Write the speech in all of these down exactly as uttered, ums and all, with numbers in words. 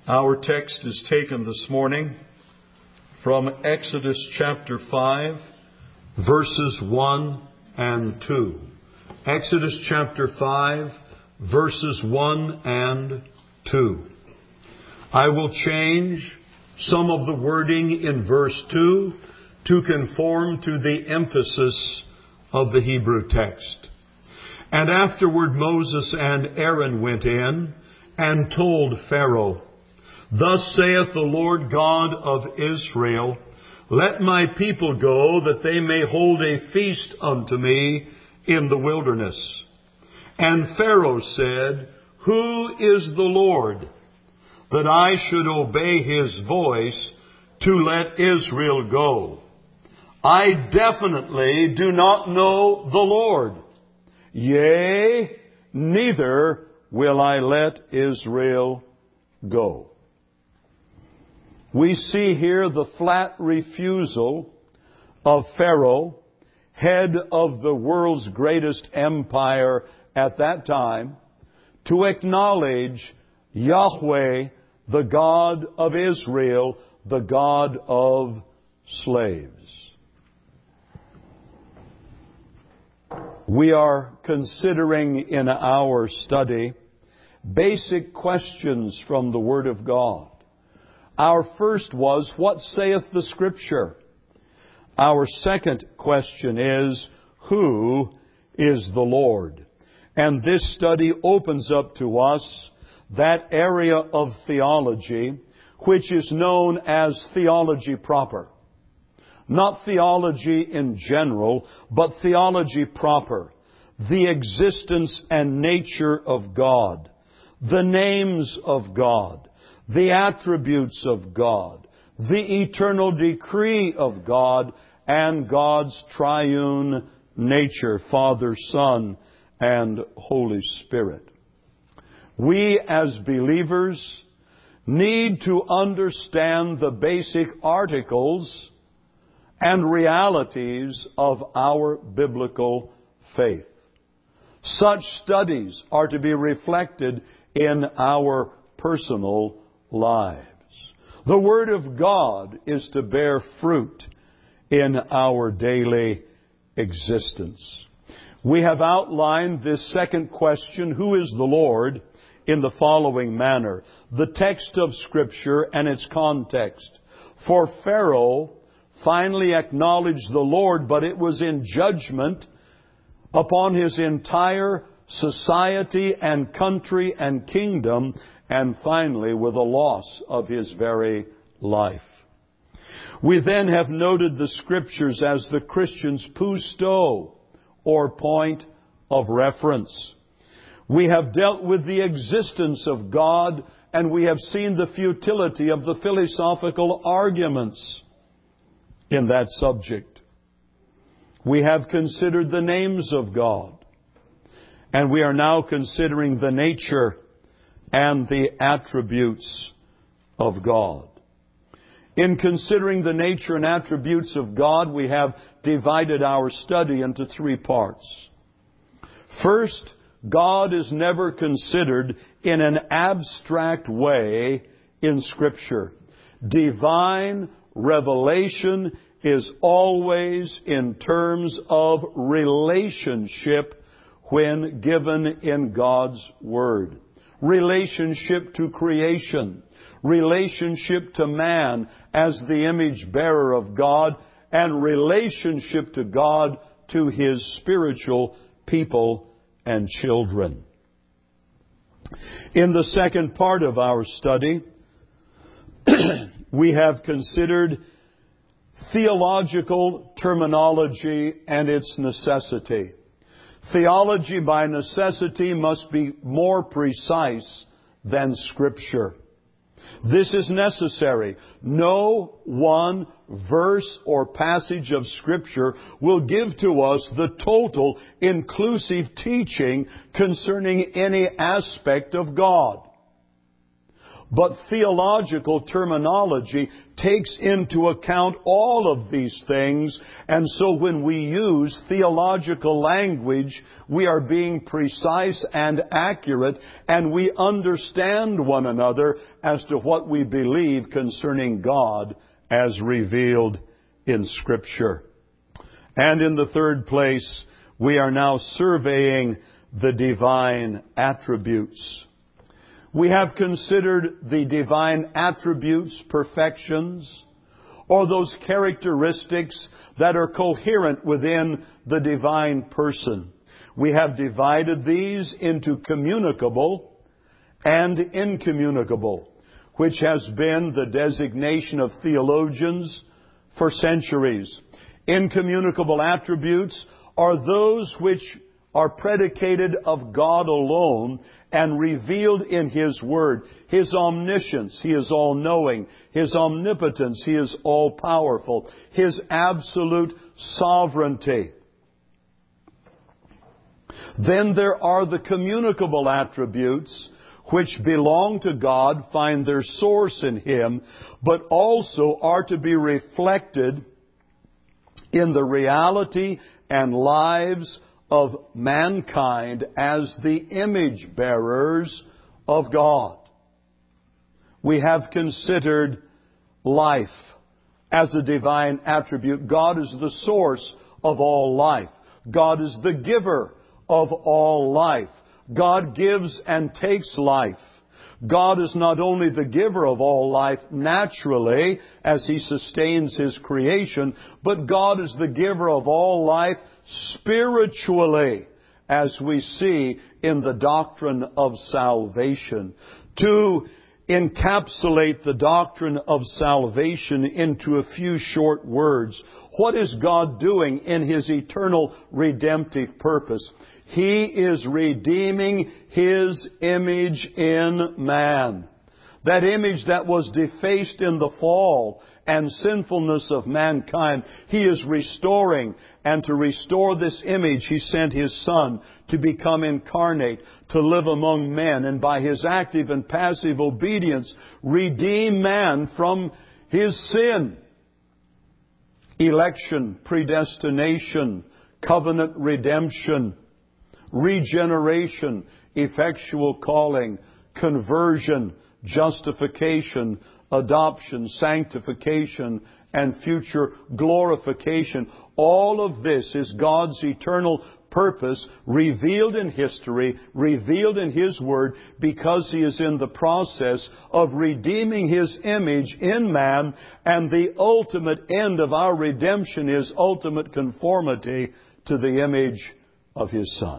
Our text is taken this morning from Exodus chapter five, verses one and two. Exodus chapter five, verses one and two. I will change some of the wording in verse two to conform to the emphasis of the Hebrew text. And afterward Moses and Aaron went in and told Pharaoh, Thus saith the Lord God of Israel, Let my people go, that they may hold a feast unto me in the wilderness. And Pharaoh said, Who is the Lord, that I should obey his voice to let Israel go? I definitely do not know the Lord. Yea, neither will I let Israel go. We see here the flat refusal of Pharaoh, head of the world's greatest empire at that time, to acknowledge Yahweh, the God of Israel, the God of slaves. We are considering in our study basic questions from the Word of God. Our first was, what saith the Scripture? Our second question is, who is the Lord? And this study opens up to us that area of theology which is known as theology proper. Not theology in general, but theology proper. The existence and nature of God. The names of God. The attributes of God, the eternal decree of God, and God's triune nature, Father, Son, and Holy Spirit. We as believers need to understand the basic articles and realities of our biblical faith. Such studies are to be reflected in our personal lives. The Word of God is to bear fruit in our daily existence. We have outlined this second question, who is the Lord, in the following manner. The text of Scripture and its context. For Pharaoh finally acknowledged the Lord, but it was in judgment upon his entire society and country and kingdom, and finally with a loss of his very life. We then have noted the Scriptures as the Christian's pousto, or point of reference. We have dealt with the existence of God, and we have seen the futility of the philosophical arguments in that subject. We have considered the names of God, and we are now considering the nature and the attributes of God. In considering the nature and attributes of God, we have divided our study into three parts. First, God is never considered in an abstract way in Scripture. Divine revelation is always in terms of relationship when given in God's Word. Relationship to creation, relationship to man as the image bearer of God, and relationship to God to His spiritual people and children. In the second part of our study, we have considered theological terminology and its necessity. Theology by necessity must be more precise than Scripture. This is necessary. No one verse or passage of Scripture will give to us the total inclusive teaching concerning any aspect of God. But theological terminology takes into account all of these things, and so when we use theological language, we are being precise and accurate, and we understand one another as to what we believe concerning God as revealed in Scripture. And in the third place, we are now surveying the divine attributes. We have considered the divine attributes, perfections, or those characteristics that are coherent within the divine person. We have divided these into communicable and incommunicable, which has been the designation of theologians for centuries. Incommunicable attributes are those which are predicated of God alone and revealed in His Word. His omniscience, He is all-knowing. His omnipotence, He is all-powerful. His absolute sovereignty. Then there are the communicable attributes which belong to God, find their source in Him, but also are to be reflected in the reality and lives of mankind as the image bearers of God. We have considered life as a divine attribute. God is the source of all life. God is the giver of all life. God gives and takes life. God is not only the giver of all life naturally as He sustains His creation, but God is the giver of all life spiritually, as we see in the doctrine of salvation. To encapsulate the doctrine of salvation into a few short words, what is God doing in His eternal redemptive purpose? He is redeeming His image in man. That image that was defaced in the fall and sinfulness of mankind, He is restoring. And to restore this image, He sent His Son to become incarnate, to live among men, and by His active and passive obedience, redeem man from his sin. Election, predestination, covenant redemption, regeneration, effectual calling, conversion, justification, adoption, sanctification, and future glorification. All of this is God's eternal purpose revealed in history, revealed in His Word, because He is in the process of redeeming His image in man, and the ultimate end of our redemption is ultimate conformity to the image of His Son.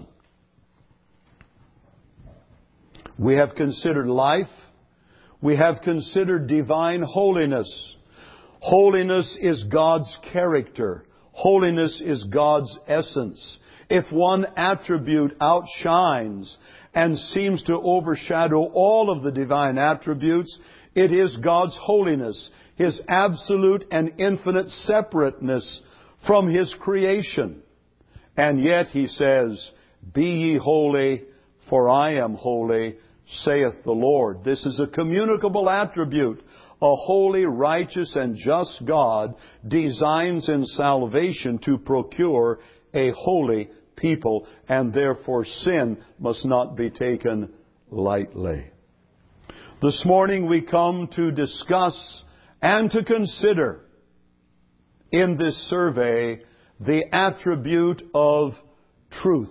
We have considered life. We have considered divine holiness. Holiness is God's character. Holiness is God's essence. If one attribute outshines and seems to overshadow all of the divine attributes, it is God's holiness, His absolute and infinite separateness from His creation. And yet He says, "Be ye holy, for I am holy, saith the Lord." This is a communicable attribute. A holy, righteous, and just God designs in salvation to procure a holy people, and therefore sin must not be taken lightly. This morning we come to discuss and to consider in this survey the attribute of truth.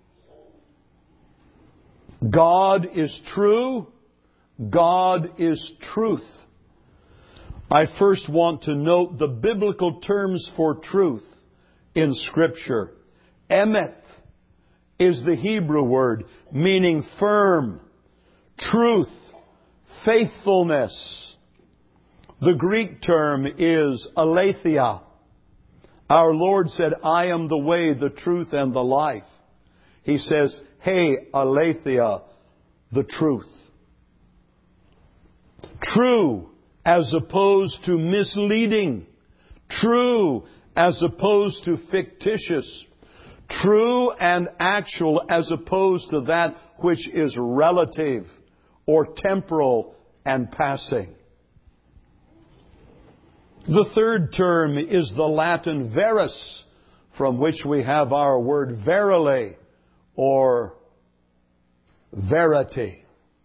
God is true. God is truth. I first want to note the biblical terms for truth in Scripture. Emet is the Hebrew word meaning firm, truth, faithfulness. The Greek term is aletheia. Our Lord said, "I am the way, the truth, and the life." He says, "Hey, aletheia, the truth." True as opposed to misleading. True as opposed to fictitious. True and actual as opposed to that which is relative or temporal and passing. The third term is the Latin veris, from which we have our word verily or verity.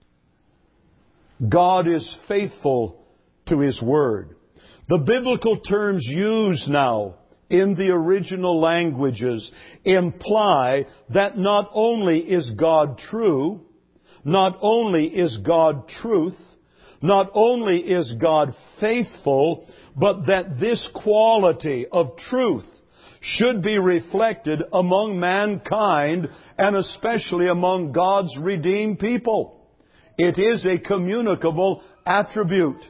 God is faithful to His Word. The biblical terms used now in the original languages imply that not only is God true, not only is God truth, not only is God faithful, but that this quality of truth should be reflected among mankind and especially among God's redeemed people. It is a communicable attribute.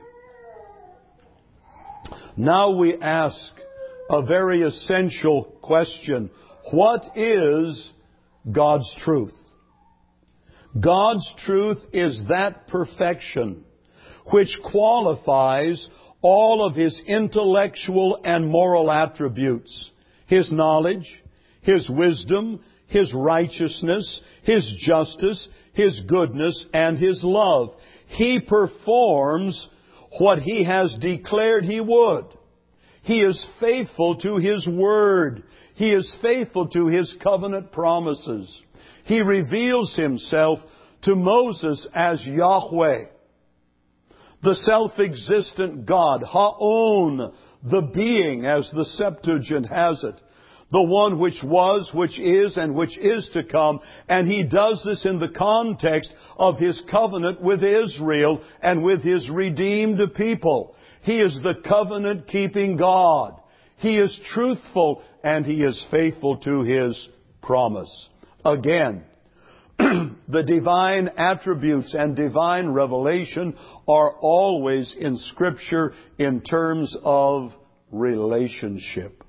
Now we ask a very essential question. What is God's truth? God's truth is that perfection which qualifies all of His intellectual and moral attributes. His knowledge, His wisdom, His righteousness, His justice, His goodness, and His love. He performs what He has declared He would. He is faithful to His Word. He is faithful to His covenant promises. He reveals Himself to Moses as Yahweh, the self-existent God, Ha'on, the being, as the Septuagint has it, the one which was, which is, and which is to come. And He does this in the context of His covenant with Israel and with His redeemed people. He is the covenant-keeping God. He is truthful and He is faithful to His promise. Again, the divine attributes and divine revelation are always in Scripture in terms of relationship.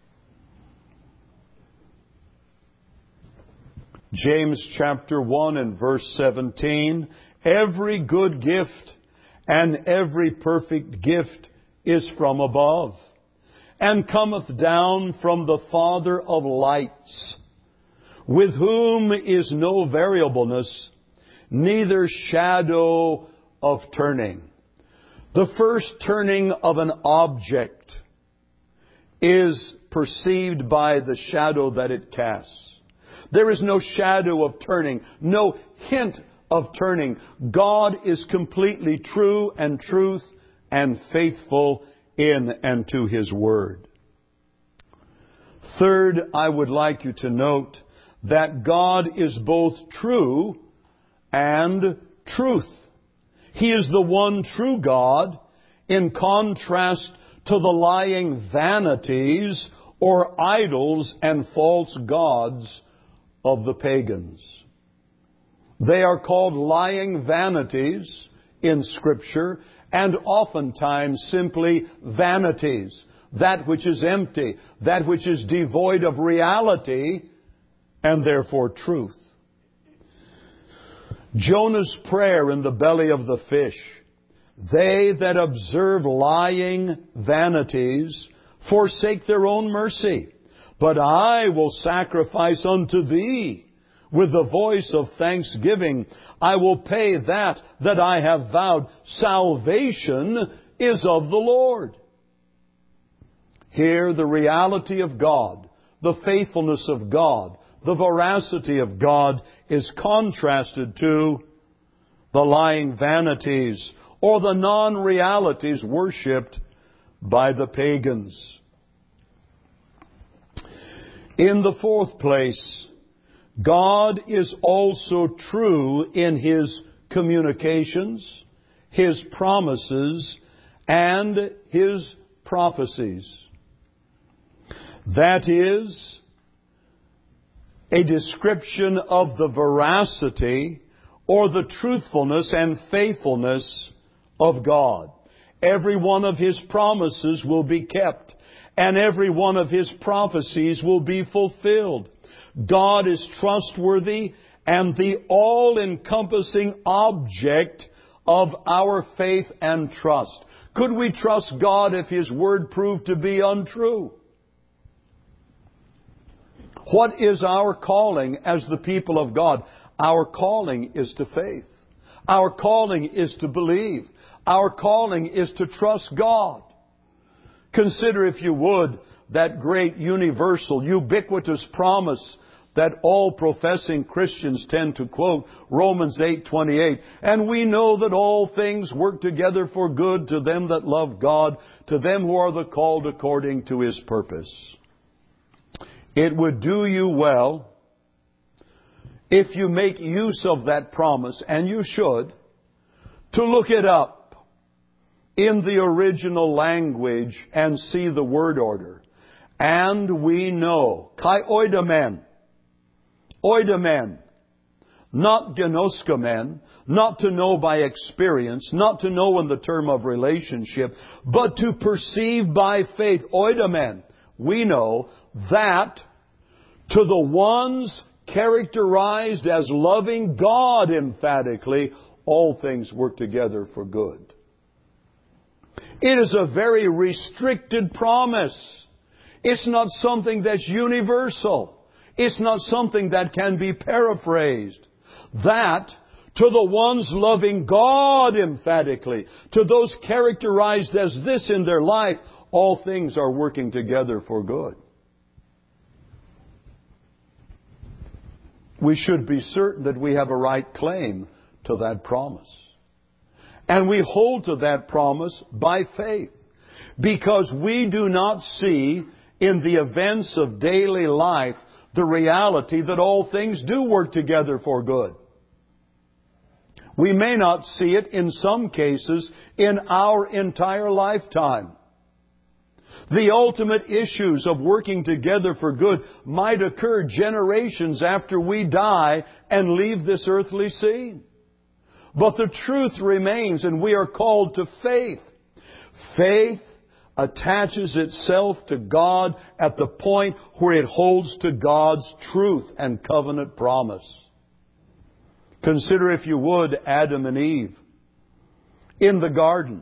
James chapter one and verse seventeen, every good gift and every perfect gift is from above, and cometh down from the Father of lights, with whom is no variableness, neither shadow of turning. The first turning of an object is perceived by the shadow that it casts. There is no shadow of turning, no hint of turning. God is completely true and truth and faithful in and to His Word. Third, I would like you to note that God is both true and truth. He is the one true God in contrast to the lying vanities or idols and false gods of the pagans. They are called lying vanities in Scripture, and oftentimes simply vanities. That which is empty, that which is devoid of reality, and therefore truth. Jonah's prayer in the belly of the fish. They that observe lying vanities forsake their own mercy. But I will sacrifice unto Thee with the voice of thanksgiving. I will pay that that I have vowed. Salvation is of the Lord. Here the reality of God, the faithfulness of God, the veracity of God is contrasted to the lying vanities or the non-realities worshipped by the pagans. In the fourth place, God is also true in His communications, His promises, and His prophecies. That is a description of the veracity or the truthfulness and faithfulness of God. Every one of His promises will be kept, and every one of His prophecies will be fulfilled. God is trustworthy and the all-encompassing object of our faith and trust. Could we trust God if His Word proved to be untrue? What is our calling as the people of God? Our calling is to faith. Our calling is to believe. Our calling is to trust God. Consider, if you would, that great universal, ubiquitous promise that all professing Christians tend to quote, Romans eight twenty-eight. And we know that all things work together for good to them that love God, to them who are the called according to His purpose. It would do you well if you make use of that promise, and you should, to look it up in the original language and see the word order. And we know, kai oidamen, oidamen, not genoskamen, not to know by experience, not to know in the term of relationship, but to perceive by faith, oidamen, we know that to the ones characterized as loving God emphatically, all things work together for good. It is a very restricted promise. It's not something that's universal. It's not something that can be paraphrased. That, to the ones loving God emphatically, to those characterized as this in their life, all things are working together for good. We should be certain that we have a right claim to that promise. And we hold to that promise by faith. Because we do not see in the events of daily life the reality that all things do work together for good. We may not see it in some cases in our entire lifetime. The ultimate issues of working together for good might occur generations after we die and leave this earthly scene. But the truth remains, and we are called to faith. Faith attaches itself to God at the point where it holds to God's truth and covenant promise. Consider, if you would, Adam and Eve in the garden.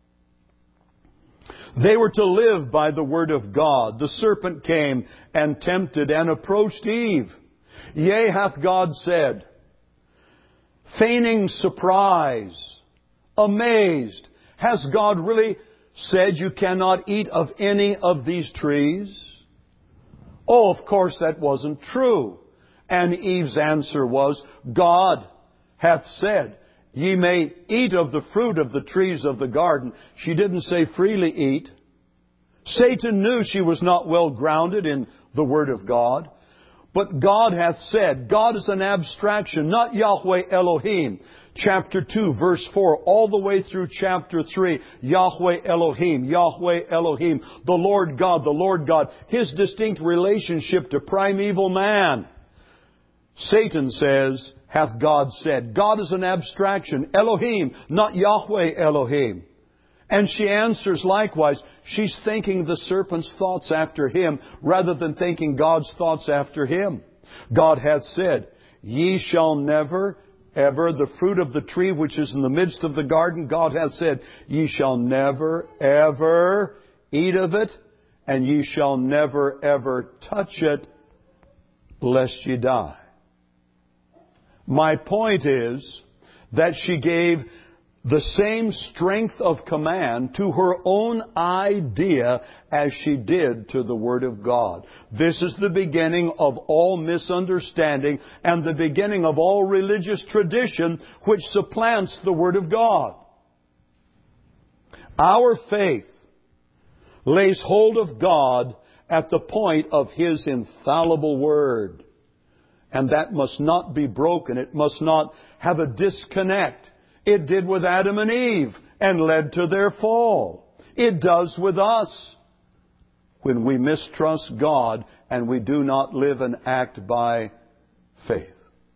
They were to live by the word of God. The serpent came and tempted and approached Eve. Yea, hath God said, feigning surprise, amazed, has God really said you cannot eat of any of these trees? Oh, of course that wasn't true. And Eve's answer was, God hath said, ye may eat of the fruit of the trees of the garden. She didn't say freely eat. Satan knew she was not well grounded in the Word of God. But God hath said, God is an abstraction, not Yahweh Elohim. Chapter two, verse four, all the way through chapter three, Yahweh Elohim, Yahweh Elohim, the Lord God, the Lord God, His distinct relationship to primeval man. Satan says, hath God said. God is an abstraction. Elohim, not Yahweh Elohim. And she answers likewise. She's thinking the serpent's thoughts after him rather than thinking God's thoughts after him. God hath said, ye shall never, ever, the fruit of the tree which is in the midst of the garden, God hath said, ye shall never, ever eat of it, and ye shall never, ever touch it, lest ye die. My point is that she gave the same strength of command to her own idea as she did to the Word of God. This is the beginning of all misunderstanding and the beginning of all religious tradition which supplants the Word of God. Our faith lays hold of God at the point of His infallible Word. And that must not be broken. It must not have a disconnect. It did with Adam and Eve and led to their fall. It does with us when we mistrust God and we do not live and act by faith.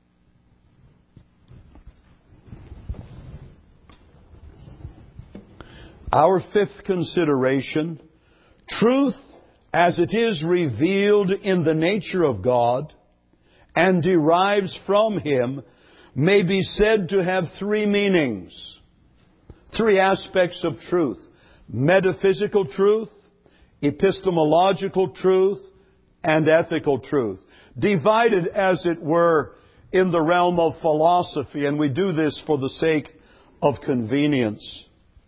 Our fifth consideration, truth as it is revealed in the nature of God and derives from Him, may be said to have three meanings, three aspects of truth: metaphysical truth, epistemological truth, and ethical truth. Divided, as it were, in the realm of philosophy, and we do this for the sake of convenience.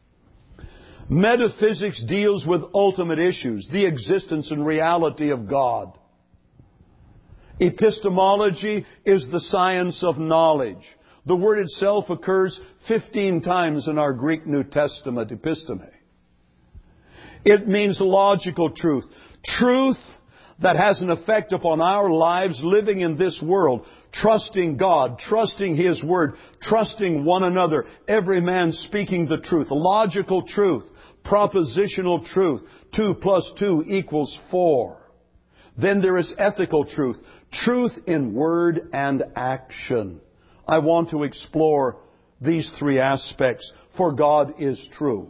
Metaphysics deals with ultimate issues, the existence and reality of God. Epistemology is the science of knowledge. The word itself occurs fifteen times in our Greek New Testament, episteme. It means logical truth. Truth that has an effect upon our lives living in this world. Trusting God, trusting His Word, trusting one another. Every man speaking the truth. Logical truth. Propositional truth. Two plus two equals four. Then there is ethical truth. Truth in word and action. I want to explore these three aspects, for God is true.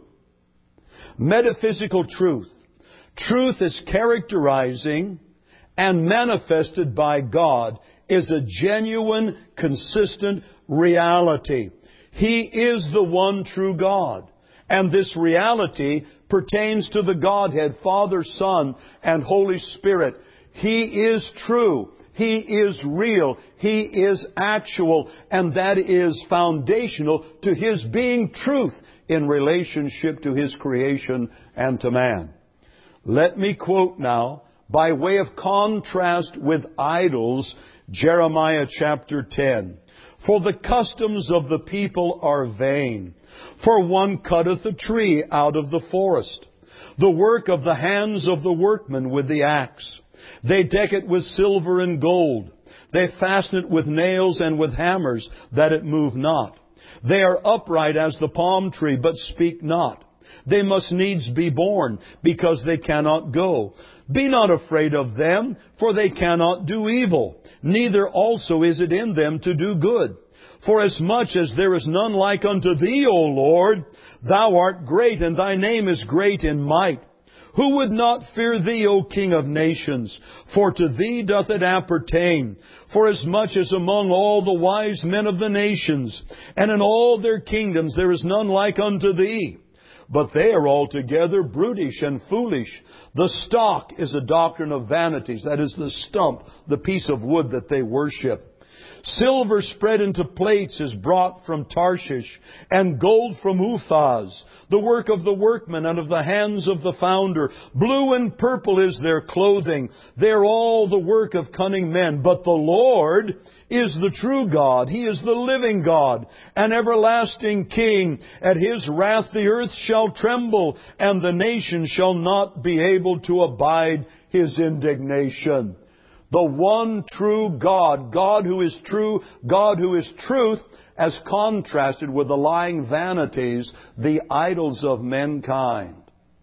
Metaphysical truth. Truth is characterizing and manifested by God is a genuine, consistent reality. He is the one true God. And this reality pertains to the Godhead, Father, Son, and Holy Spirit. He is true. He is real. He is actual. And that is foundational to His being truth in relationship to His creation and to man. Let me quote now, by way of contrast with idols, Jeremiah chapter ten. For the customs of the people are vain. For one cutteth a tree out of the forest, the work of the hands of the workman with the axe. They deck it with silver and gold. They fasten it with nails and with hammers, that it move not. They are upright as the palm tree, but speak not. They must needs be born, because they cannot go. Be not afraid of them, for they cannot do evil. Neither also is it in them to do good. For as much as there is none like unto Thee, O Lord, Thou art great, and Thy name is great in might. Who would not fear Thee, O King of nations? For to Thee doth it appertain. For as much as among all the wise men of the nations, and in all their kingdoms, there is none like unto Thee. But they are altogether brutish and foolish. The stock is a doctrine of vanities. That is the stump, the piece of wood that they worship. Silver spread into plates is brought from Tarshish, and gold from Uphaz, the work of the workman and of the hands of the founder. Blue and purple is their clothing. They are all the work of cunning men. But the Lord is the true God. He is the living God, an everlasting King. At His wrath the earth shall tremble, and the nation shall not be able to abide His indignation. The one true God, God who is true, God who is truth, as contrasted with the lying vanities, the idols of mankind.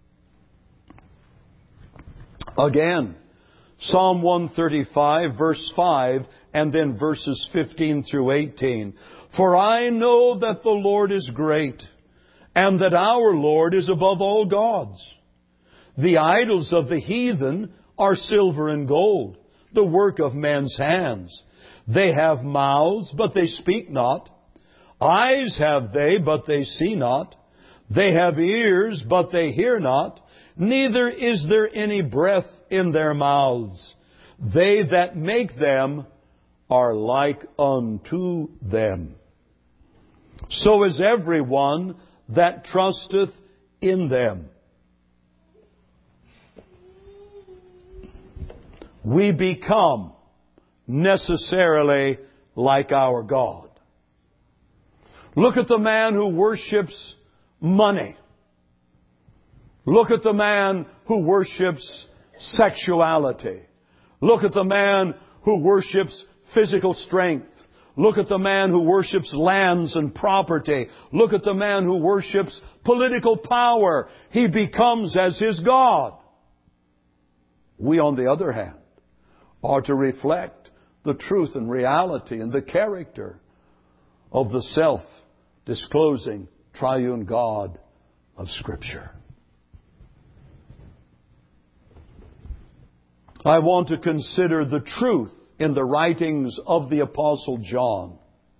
Again, Psalm one thirty-five, verse five, and then verses fifteen through eighteen. For I know that the Lord is great, and that our Lord is above all gods. The idols of the heathen are silver and gold, the work of men's hands. They have mouths, but they speak not. Eyes have they, but they see not. They have ears, but they hear not. Neither is there any breath in their mouths. They that make them are like unto them. So is everyone that trusteth in them. We become necessarily like our God. Look at the man who worships money. Look at the man who worships sexuality. Look at the man who worships physical strength. Look at the man who worships lands and property. Look at the man who worships political power. He becomes as his God. We, on the other hand, are to reflect the truth and reality and the character of the self-disclosing triune God of Scripture. I want to consider the truth in the writings of the Apostle John.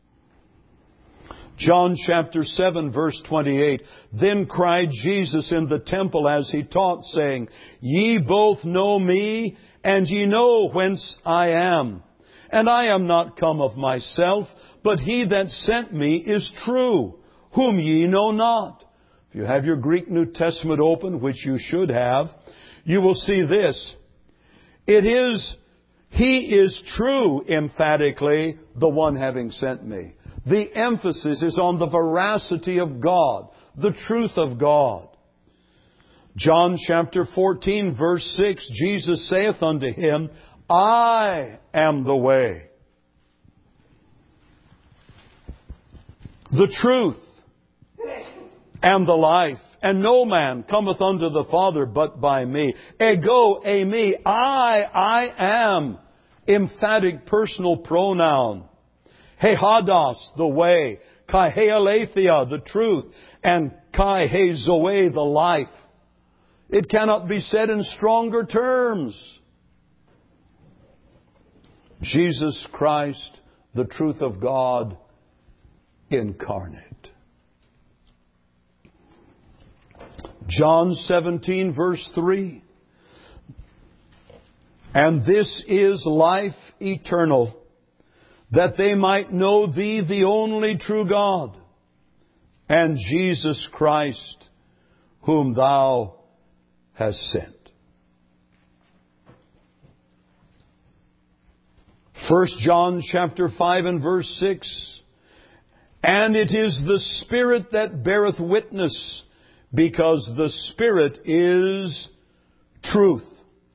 John chapter seven, verse twenty-eight. Then cried Jesus in the temple as He taught, saying, Ye both know me, and ye know whence I am. And I am not come of myself, but He that sent me is true, whom ye know not. If you have your Greek New Testament open, which you should have, you will see this. It is, He is true, emphatically, the one having sent me. The emphasis is on the veracity of God, the truth of God. John chapter fourteen, verse six, Jesus saith unto him, I am the way, the truth, and the life. And no man cometh unto the Father but by me. Ego, eimi, I, I am. Emphatic personal pronoun. He hados, the way. Kai he aletheia, the truth. And kai he zoe, the life. It cannot be said in stronger terms. Jesus Christ, the truth of God, incarnate. John seventeen, verse three. And this is life eternal, that they might know Thee, the only true God, and Jesus Christ, whom Thou hast sent. First John chapter five and verse six. And it is the Spirit that beareth witness, because the Spirit is truth.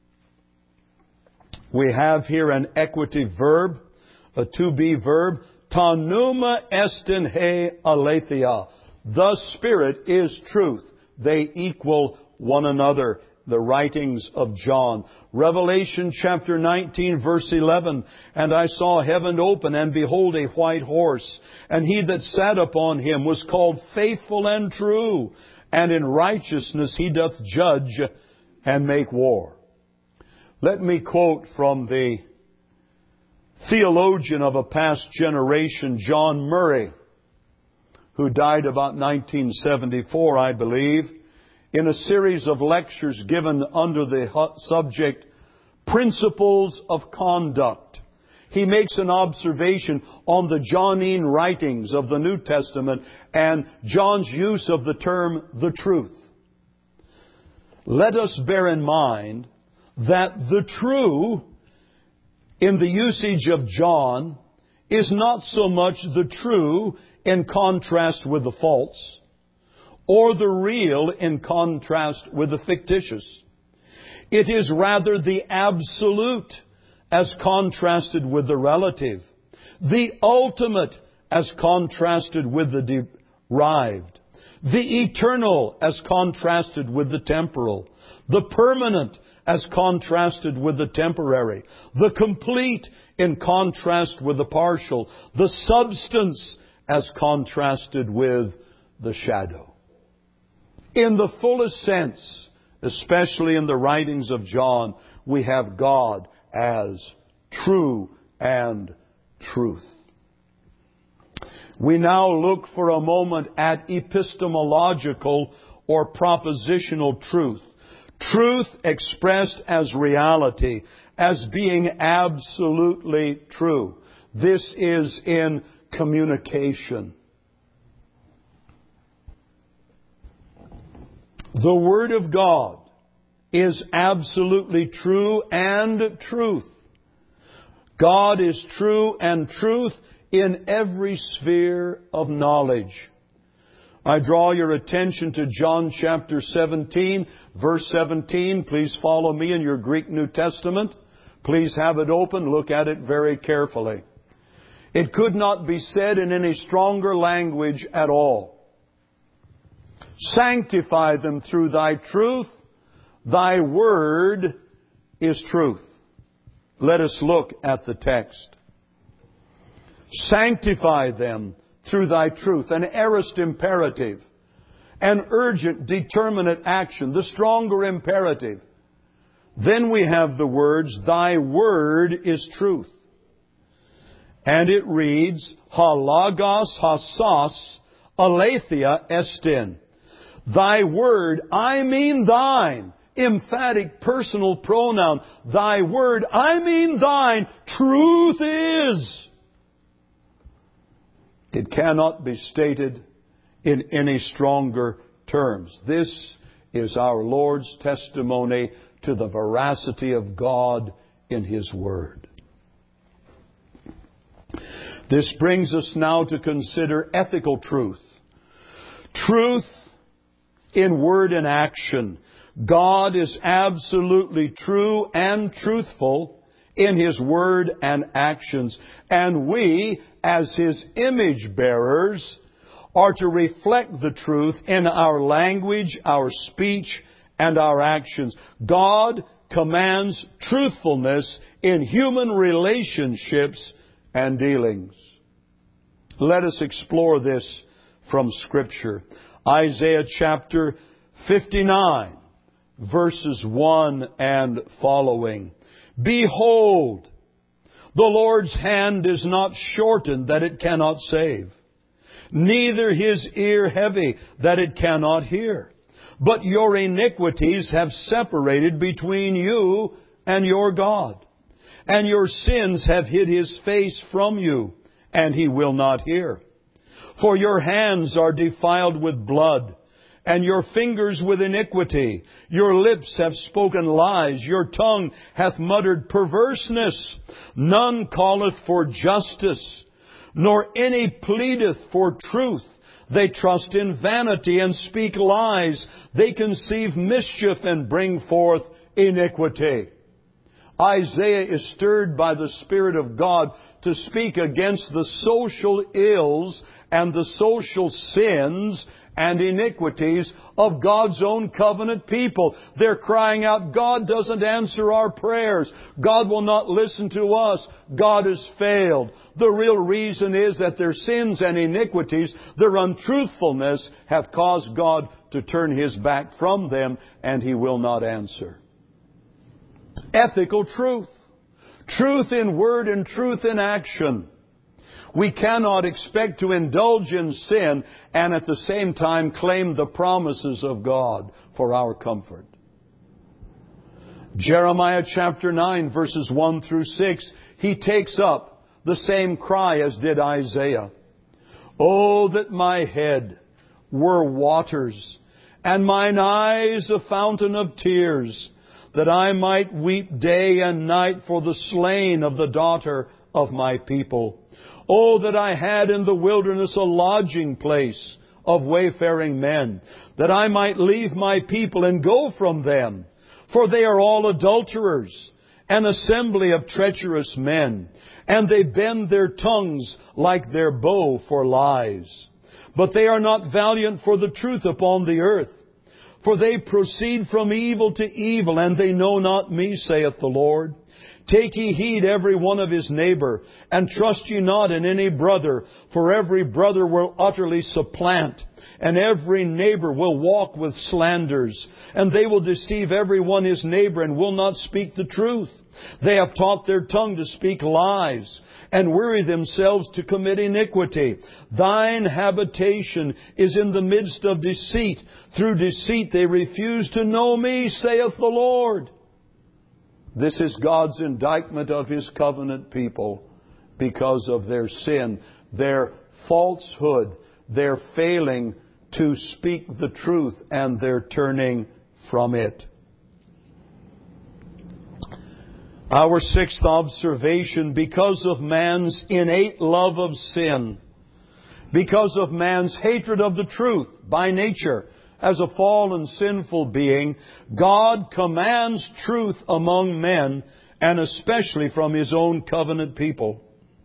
We have here an equative verb, a to-be verb. Ta pneuma estin he aletheia. The Spirit is truth. They equal one another. The writings of John. Revelation chapter nineteen, verse eleven. And I saw heaven open, and behold a white horse. And he that sat upon him was called Faithful and True. And in righteousness he doth judge and make war. Let me quote from the theologian of a past generation, John Murray, who died about nineteen seventy-four, I believe, in a series of lectures given under the subject, Principles of Conduct. He makes an observation on the Johannine writings of the New Testament and John's use of the term the truth. Let us bear in mind that the true, in the usage of John, is not so much the true in contrast with the false, or the real in contrast with the fictitious. It is rather the absolute as contrasted with the relative, the ultimate as contrasted with the derived, the eternal as contrasted with the temporal, the permanent as contrasted with the temporary, the complete in contrast with the partial, the substance as contrasted with the shadow. In the fullest sense, especially in the writings of John, we have God as true and truth. We now look for a moment at epistemological or propositional truth. Truth expressed as reality, as being absolutely true. This is in communication. The Word of God is absolutely true and truth. God is true and truth in every sphere of knowledge. I draw your attention to John chapter seventeen, verse seventeen. Please follow me in your Greek New Testament. Please have it open. Look at it very carefully. It could not be said in any stronger language at all. Sanctify them through Thy truth. Thy word is truth. Let us look at the text. Sanctify them through Thy truth. An aorist imperative. An urgent, determinate action. The stronger imperative. Then we have the words, Thy word is truth. And it reads, Halagos hasos aletheia estin. Thy word, I mean thine. Emphatic personal pronoun. Thy word, I mean thine. Truth is. It cannot be stated in any stronger terms. This is our Lord's testimony to the veracity of God in His Word. This brings us now to consider ethical truth. Truth in word and action. God is absolutely true and truthful in His Word and actions. And we, as His image bearers, are to reflect the truth in our language, our speech, and our actions. God commands truthfulness in human relationships and dealings. Let us explore this from Scripture. Isaiah chapter fifty-nine, verses one and following. Behold, the Lord's hand is not shortened that it cannot save, neither His ear heavy that it cannot hear. But your iniquities have separated between you and your God, and your sins have hid His face from you, and He will not hear. For your hands are defiled with blood, and your fingers with iniquity. Your lips have spoken lies. Your tongue hath muttered perverseness. None calleth for justice, nor any pleadeth for truth. They trust in vanity and speak lies. They conceive mischief and bring forth iniquity. Isaiah is stirred by the Spirit of God to speak against the social ills and the social sins and iniquities of God's own covenant people. They're crying out, God doesn't answer our prayers. God will not listen to us. God has failed. The real reason is that their sins and iniquities, their untruthfulness, have caused God to turn His back from them, and He will not answer. Ethical truth. Truth in word and truth in action. We cannot expect to indulge in sin and at the same time claim the promises of God for our comfort. Jeremiah chapter nine, verses one through six, he takes up the same cry as did Isaiah. Oh, that my head were waters, and mine eyes a fountain of tears, that I might weep day and night for the slain of the daughter of my people. Oh, that I had in the wilderness a lodging place of wayfaring men, that I might leave my people and go from them. For they are all adulterers, an assembly of treacherous men, and they bend their tongues like their bow for lies. But they are not valiant for the truth upon the earth. For they proceed from evil to evil, and they know not me, saith the Lord. Take ye heed every one of his neighbor, and trust ye not in any brother, for every brother will utterly supplant, and every neighbor will walk with slanders, and they will deceive every one his neighbor, and will not speak the truth. They have taught their tongue to speak lies, and weary themselves to commit iniquity. Thine habitation is in the midst of deceit. Through deceit they refuse to know me, saith the Lord. This is God's indictment of His covenant people because of their sin, their falsehood, their failing to speak the truth, and their turning from it. Our sixth observation, because of man's innate love of sin, because of man's hatred of the truth by nature, as a fallen, sinful being, God commands truth among men, and especially from His own covenant people.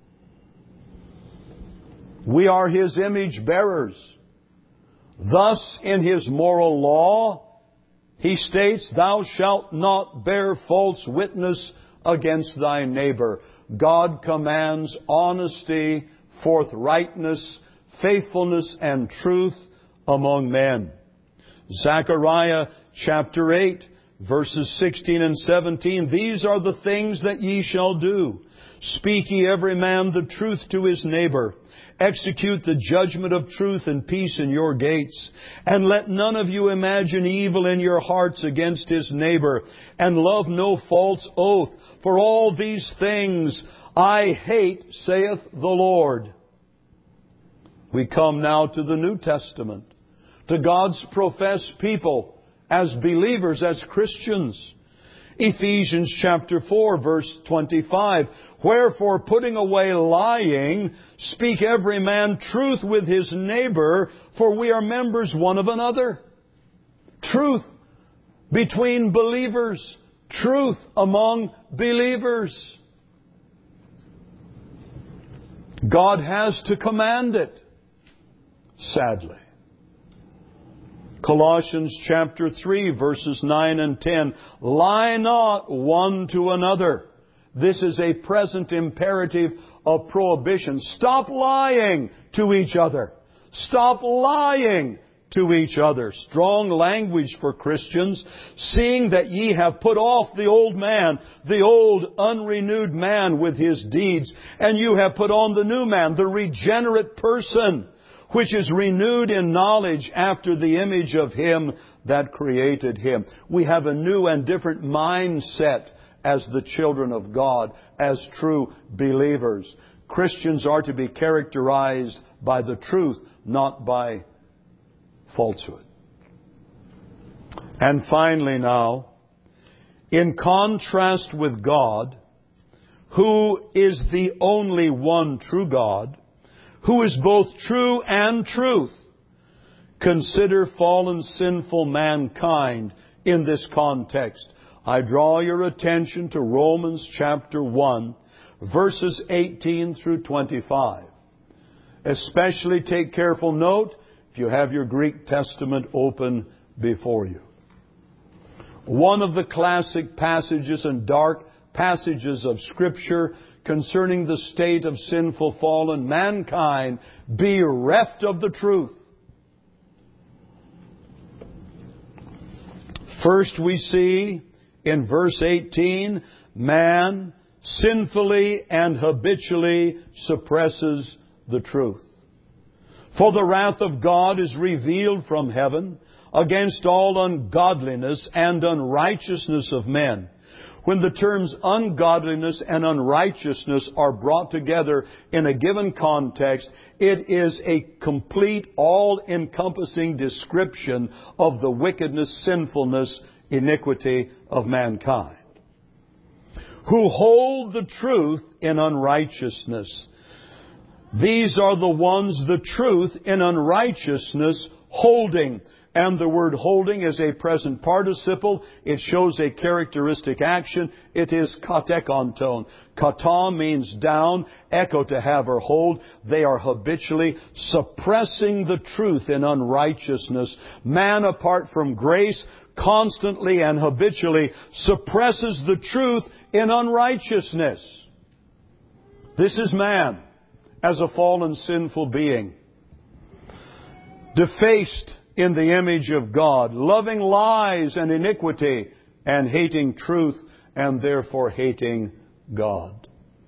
We are His image bearers. Thus, in His moral law, He states, Thou shalt not bear false witness against thy neighbor. God commands honesty, forthrightness, faithfulness, and truth among men. Zechariah chapter eight, verses sixteen and seventeen. These are the things that ye shall do. Speak ye every man the truth to his neighbor. Execute the judgment of truth and peace in your gates. And let none of you imagine evil in your hearts against his neighbor. And love no false oath. For all these things I hate, saith the Lord. We come now to the New Testament. to God's professed people as believers, as Christians. Ephesians chapter four, verse twenty-five. Wherefore, putting away lying, speak every man truth with his neighbor, for we are members one of another. Truth between believers. Truth among believers. God has to command it, sadly. Colossians chapter three, verses nine and ten. Lie not one to another. This is a present imperative of prohibition. Stop lying to each other. Stop lying to each other. Strong language for Christians. Seeing that ye have put off the old man, the old unrenewed man with his deeds, and you have put on the new man, the regenerate person, which is renewed in knowledge after the image of Him that created him. We have a new and different mindset as the children of God, as true believers. Christians are to be characterized by the truth, not by falsehood. And finally now, in contrast with God, who is the only one true God, who is both true and truth, consider fallen sinful mankind in this context. I draw your attention to Romans chapter one, verses eighteen through twenty-five. Especially take careful note if you have your Greek Testament open before you. One of the classic passages and dark passages of Scripture concerning the state of sinful fallen mankind, bereft of the truth. First we see in verse eighteen, man sinfully and habitually suppresses the truth. For the wrath of God is revealed from heaven against all ungodliness and unrighteousness of men. When the terms ungodliness and unrighteousness are brought together in a given context, it is a complete, all-encompassing description of the wickedness, sinfulness, iniquity of mankind. Who hold the truth in unrighteousness. These are the ones, the truth in unrighteousness, holding. And the word holding is a present participle. It shows a characteristic action. It is katekonton. Kata means down, echo to have or hold. They are habitually suppressing the truth in unrighteousness. Man, apart from grace, constantly and habitually suppresses the truth in unrighteousness. This is man as a fallen sinful being, defaced in the image of God, loving lies and iniquity, and hating truth, and therefore hating God.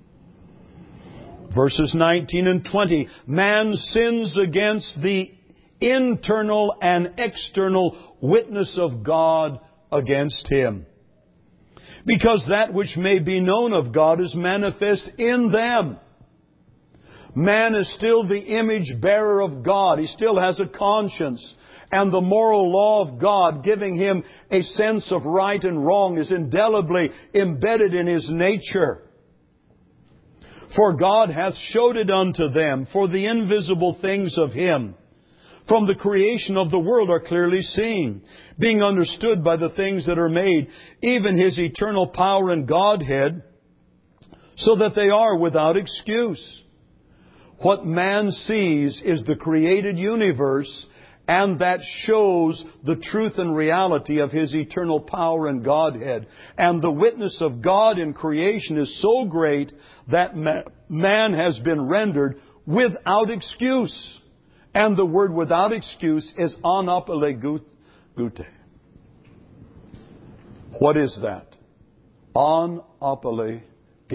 Verses nineteen and twenty. Man sins against the internal and external witness of God against him, because that which may be known of God is manifest in them. Man is still the image bearer of God. He still has a conscience. And the moral law of God, giving him a sense of right and wrong, is indelibly embedded in his nature. For God hath showed it unto them, for the invisible things of Him from the creation of the world are clearly seen, being understood by the things that are made, even His eternal power and Godhead, so that they are without excuse. What man sees is the created universe, and that shows the truth and reality of His eternal power and Godhead. And the witness of God in creation is so great that man has been rendered without excuse. And the word without excuse is anapalegute. What is that? Anapalegeutus.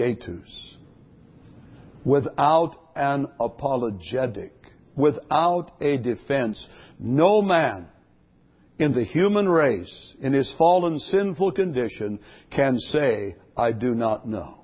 Without an apologetic. Without a defense. No man in the human race, in his fallen sinful condition, can say, I do not know.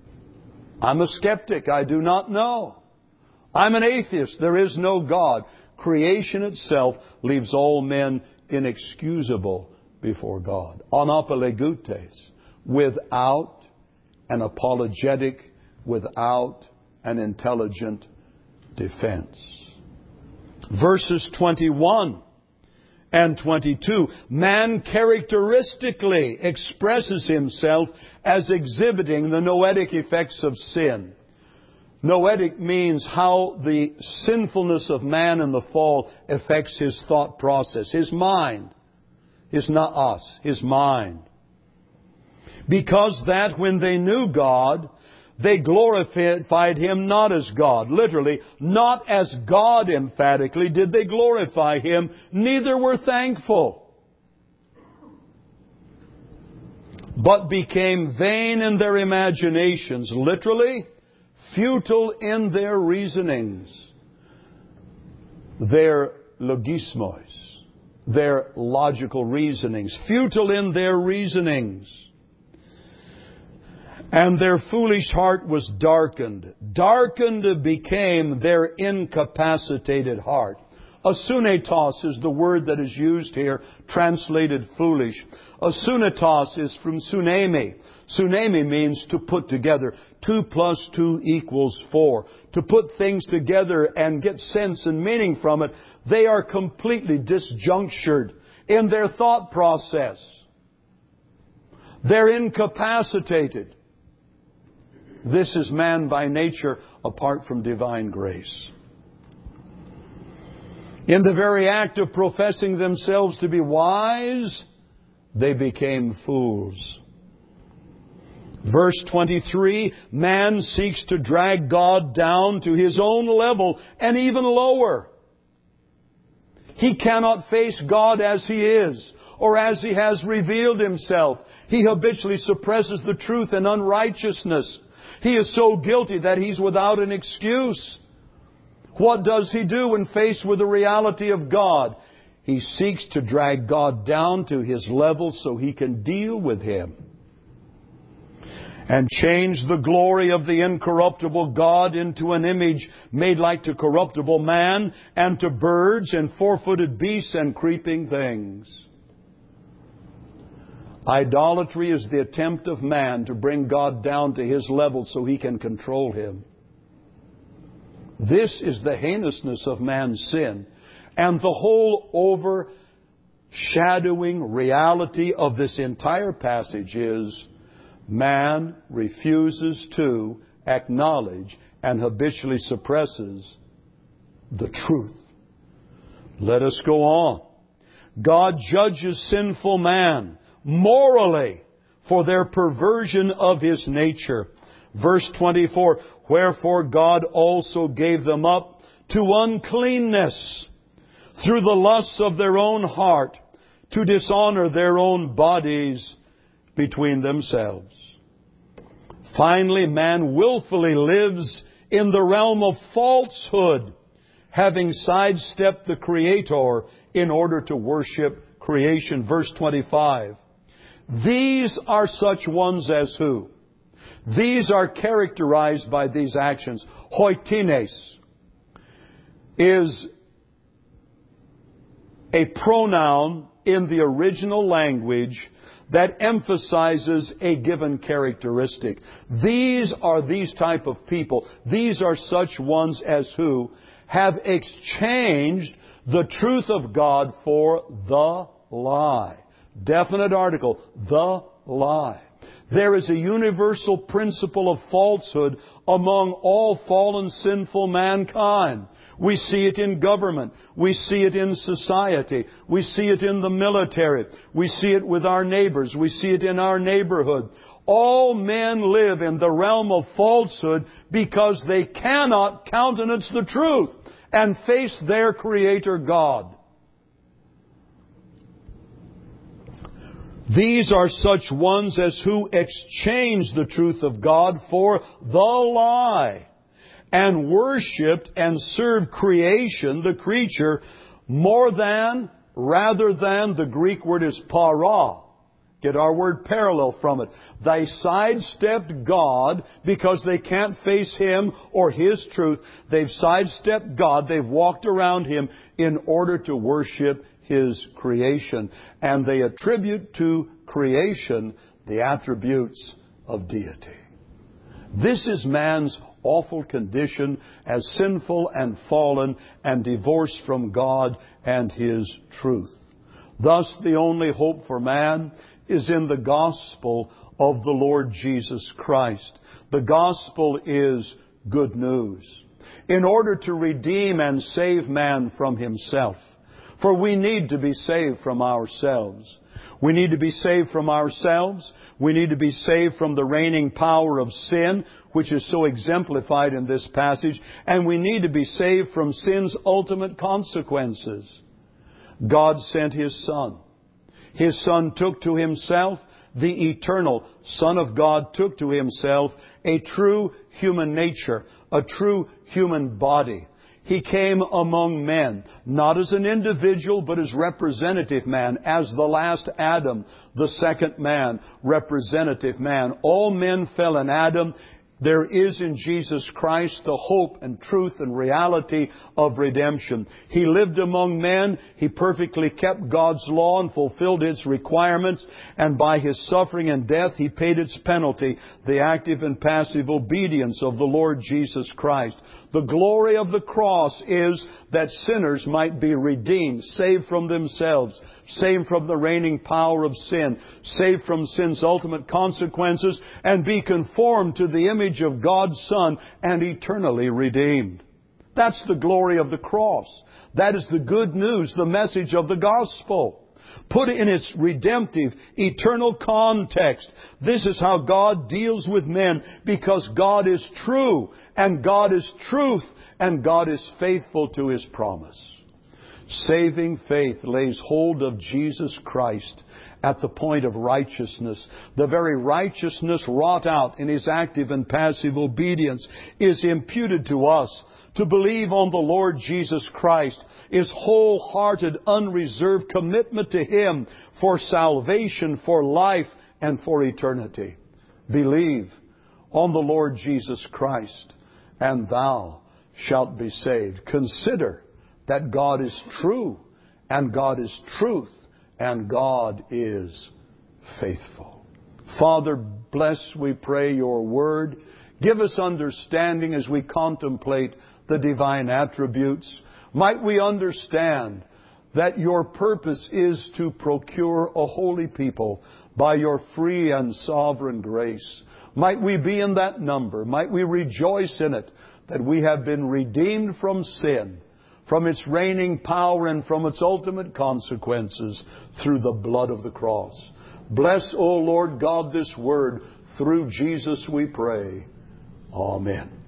I'm a skeptic. I do not know. I'm an atheist. There is no God. creation itself leaves all men inexcusable before God. Anapalegutes, without an apologetic, without an intelligent defense. Verses twenty-one and twenty-two, man characteristically expresses himself as exhibiting the noetic effects of sin. Noetic means how the sinfulness of man in the fall affects his thought process, his mind. His not us, his mind. Because that when they knew God, they glorified Him not as God. Literally, not as God emphatically did they glorify Him, neither were thankful. But became vain in their imaginations. Literally, futile in their reasonings. Their logismos. Their logical reasonings. Futile in their reasonings. And their foolish heart was darkened. Darkened became their incapacitated heart. Asunetos is the word that is used here, translated foolish. Asunetos is from sunemi. Sunemi means to put together. Two plus two equals four. To put things together and get sense and meaning from it. They are completely disjunctured in their thought process. They're incapacitated. This is man by nature apart from divine grace. In the very act of professing themselves to be wise, they became fools. Verse twenty-three, man seeks to drag God down to his own level and even lower. He cannot face God as He is or as He has revealed Himself. He habitually suppresses the truth in unrighteousness. He is so guilty that he's without an excuse. What does he do when faced with the reality of God? He seeks to drag God down to his level so he can deal with Him. And change the glory of the incorruptible God into an image made like to corruptible man and to birds and four-footed beasts and creeping things. Idolatry is the attempt of man to bring God down to his level so he can control him. This is the heinousness of man's sin. And the whole overshadowing reality of this entire passage is man refuses to acknowledge and habitually suppresses the truth. Let us go on. God judges sinful man morally for their perversion of His nature. Verse twenty-four, wherefore God also gave them up to uncleanness through the lusts of their own heart, to dishonor their own bodies between themselves. Finally, man willfully lives in the realm of falsehood, having sidestepped the Creator in order to worship creation. Verse twenty-five. These are such ones as who? These are characterized by these actions. Hoitines is a pronoun in the original language that emphasizes a given characteristic. These are these type of people. These are such ones as who have exchanged the truth of God for the lie. Definite article, the lie. There is a universal principle of falsehood among all fallen sinful mankind. We see it in government. We see it in society. We see it in the military. We see it with our neighbors. We see it in our neighborhood. All men live in the realm of falsehood because they cannot countenance the truth and face their Creator God. These are such ones as who exchange the truth of God for the lie, and worshipped and served creation, the creature, more than, rather than, the Greek word is para, Get our word parallel from it. They sidestepped God because they can't face Him or His truth. They've sidestepped God. They've walked around Him in order to worship His creation. And they attribute to creation the attributes of deity. This is man's awful condition as sinful and fallen and divorced from God and His truth. Thus, the only hope for man is in the gospel of the Lord Jesus Christ. The gospel is good news. In order to redeem and save man from himself, for we need to be saved from ourselves. We need to be saved from ourselves. We need to be saved from the reigning power of sin, which is so exemplified in this passage. And we need to be saved from sin's ultimate consequences. God sent His Son. His Son took to Himself, the eternal Son of God took to Himself a true human nature, a true human body. He came among men, not as an individual, but as representative man, as the last Adam, the second man, representative man. All men fell in Adam. There is in Jesus Christ the hope and truth and reality of redemption. He lived among men. He perfectly kept God's law and fulfilled its requirements. And by His suffering and death, He paid its penalty, the active and passive obedience of the Lord Jesus Christ. The glory of the cross is that sinners might be redeemed, saved from themselves, saved from the reigning power of sin, saved from sin's ultimate consequences, and be conformed to the image of God's Son and eternally redeemed. That's the glory of the cross. That is the good news, the message of the gospel. Put in its redemptive, eternal context, this is how God deals with men, because God is true, and God is truth, and God is faithful to His promise. Saving faith lays hold of Jesus Christ at the point of righteousness. The very righteousness wrought out in His active and passive obedience is imputed to us. To believe on the Lord Jesus Christ is wholehearted, unreserved commitment to Him for salvation, for life, and for eternity. Believe on the Lord Jesus Christ, and thou shalt be saved. Consider that God is true, and God is truth, and God is faithful. Father, bless, we pray, Your Word. Give us understanding as we contemplate the divine attributes. Might we understand that Your purpose is to procure a holy people by Your free and sovereign grace. Might we be in that number. Might we rejoice in it, that we have been redeemed from sin, from its reigning power and from its ultimate consequences through the blood of the cross. Bless, O Lord God, this Word. Through Jesus we pray. Amen.